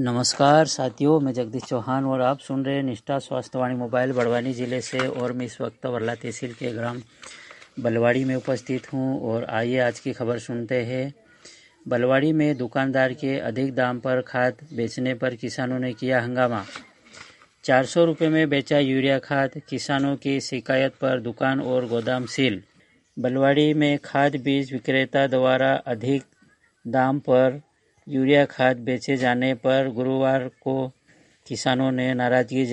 नमस्कार साथियों, मैं जगदीश चौहान और आप सुन रहे हैं निष्ठा स्वास्थ्यवाणी मोबाइल बड़वानी ज़िले से। और मैं इस वक्त वर्ला तहसील के ग्राम बलवाड़ी में उपस्थित हूं। और आइए आज की खबर सुनते हैं। बलवाड़ी में दुकानदार के अधिक दाम पर खाद बेचने पर किसानों ने किया हंगामा। 400 रुपये में बेचा यूरिया खाद, किसानों की शिकायत पर दुकान और गोदाम सील। बलवाड़ी में खाद बीज विक्रेता द्वारा अधिक दाम पर यूरिया खाद बेचे जाने पर गुरुवार को किसानों ने नाराजगी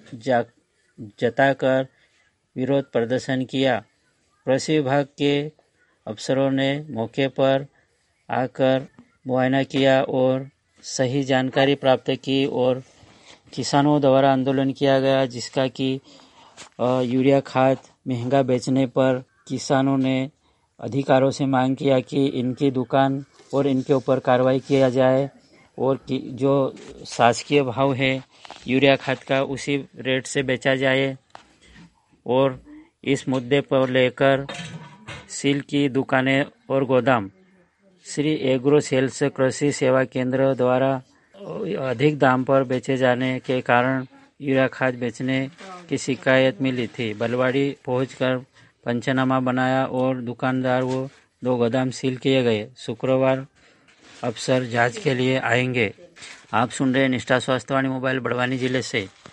जताकर विरोध प्रदर्शन किया। कृषि विभाग के अफसरों ने मौके पर आकर मुआयना किया और सही जानकारी प्राप्त की और किसानों द्वारा आंदोलन किया गया, जिसका कि यूरिया खाद महंगा बेचने पर किसानों ने अधिकारियों से मांग किया कि इनकी दुकान और इनके ऊपर कार्रवाई किया जाए और जो शासकीय भाव है यूरिया खाद का उसी रेट से बेचा जाए। और इस मुद्दे पर लेकर सील की दुकानें और गोदाम। श्री एग्रो सेल्स कृषि सेवा केंद्र द्वारा अधिक दाम पर बेचे जाने के कारण यूरिया खाद बेचने की शिकायत मिली थी। बलवाड़ी पहुंचकर पंचनामा बनाया और दुकानदार वो 2 गोदाम सील किए गए। शुक्रवार अफसर जांच के लिए आएंगे। आप सुन रहे हैं निष्ठा स्वास्थ्यवाणी मोबाइल बड़वानी जिले से।